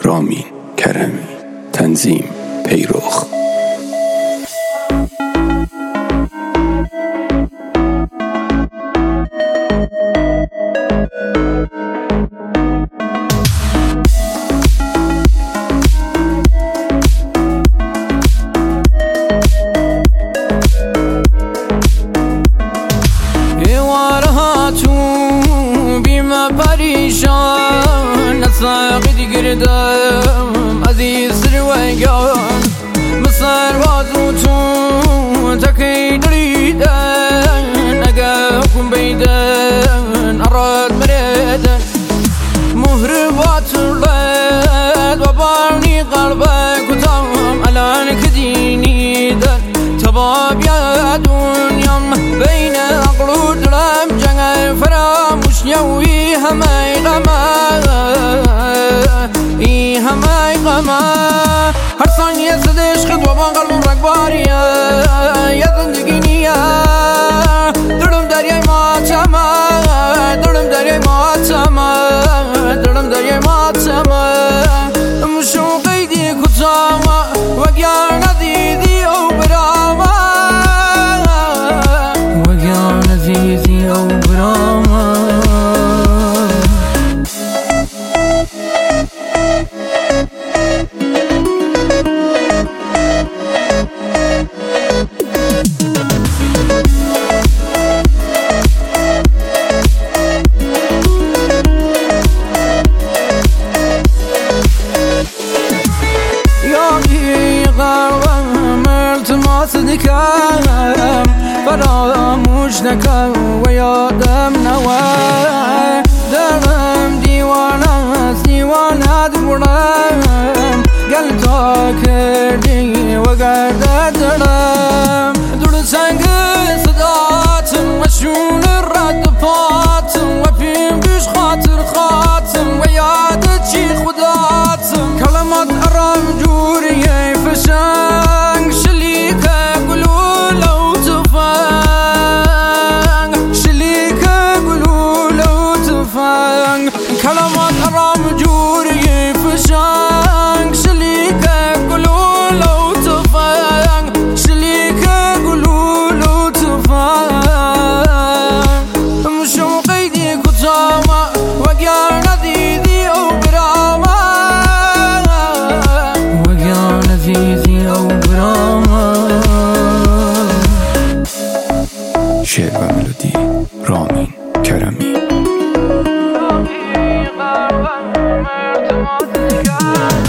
رامین کرمی. تنظیم پیروخ. پریشان نساقی گردم عزیز رویان مصر وازو تو تکی دریدن نگه کن بیدن اراد مریدن مهربات رد و بارنی قلبك وتام الان كديني در تباب يا دنيام بين عقل درم جنگ فراموش يوي همه غما هر ثانية صدش خد وبان قلب رقباريا يا زندگی نيا درم دریای ماتما درم دریای ماتما درم دریای ماتما مشو قیدی کتاما وگیار ندیدی او براما وگیار ندیدی او براما صدقم فراموش نکن و یادم نوار دلم دیوانه است دیوانه دورم گل تا کردی و گردد دلم دور سنگ صداتم و شون رد پاتم و پیم بیش خاطر خاتم و یادت چی خداتم کلمات ارام جوریه فشنگ شلیک كلمات أرام جوري فشانك شليكة قولوا لو تفانك شليكة قولوا لو تفانك مشو قيدي كتاما وقيار نديدي أو براما وقيار نديدي أو براما. شعر و ملودی رامین کرمی. God.